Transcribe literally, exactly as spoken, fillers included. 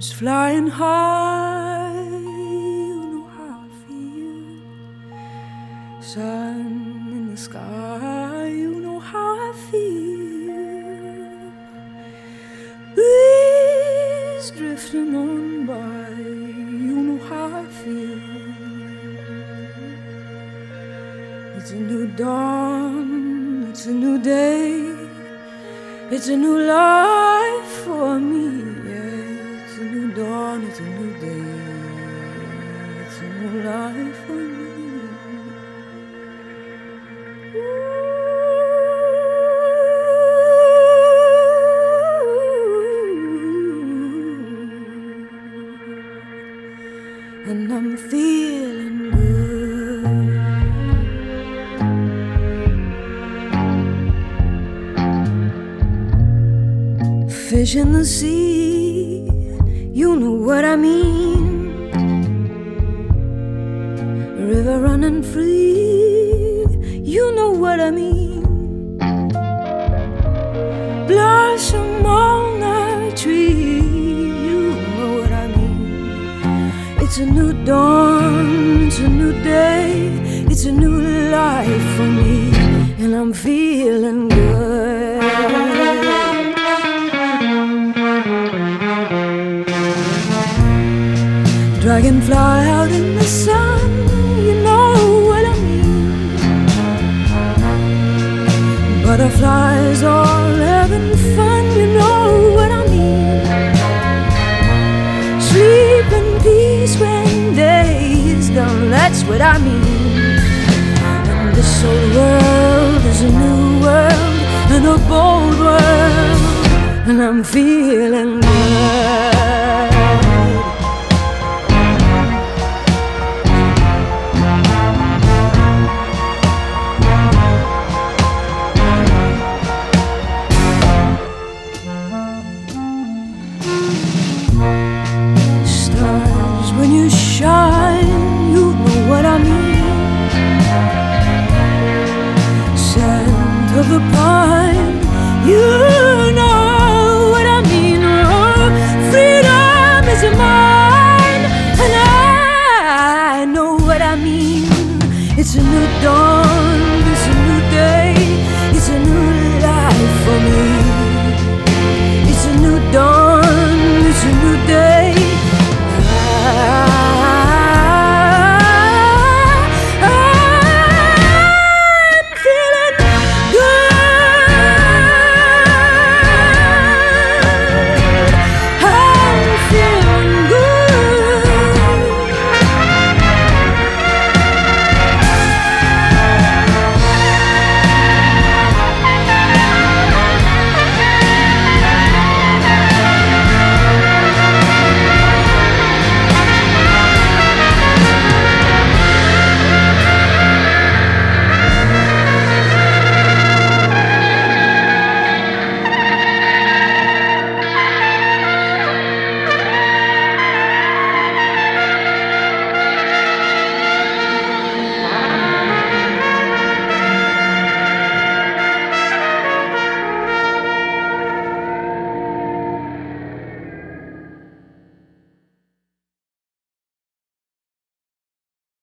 Birds flying high, you know how I feel. Sun in the sky, you know how I feel. Breeze drifting on by, you know how I feel. It's a new dawn, it's a new day, it's a new life for me. Yeah, it's a new dawn, it's a new day, it's a new life for me. Ooh, and I'm feeling good. Fish in the sea, you know what I mean. River running free, you know what I mean. Blossom on the tree, you know what I mean. It's a new dawn, it's a new day, it's a new life for me, and I'm feeling good. Dragonfly out in the sun, you know what I mean. Butterflies all having fun, you know what I mean. Sleep in peace when day is done, that's what I mean. And this old world is a new world and a bold world, and I'm feeling good. When you shine, you know what I mean. Scent of the pine, you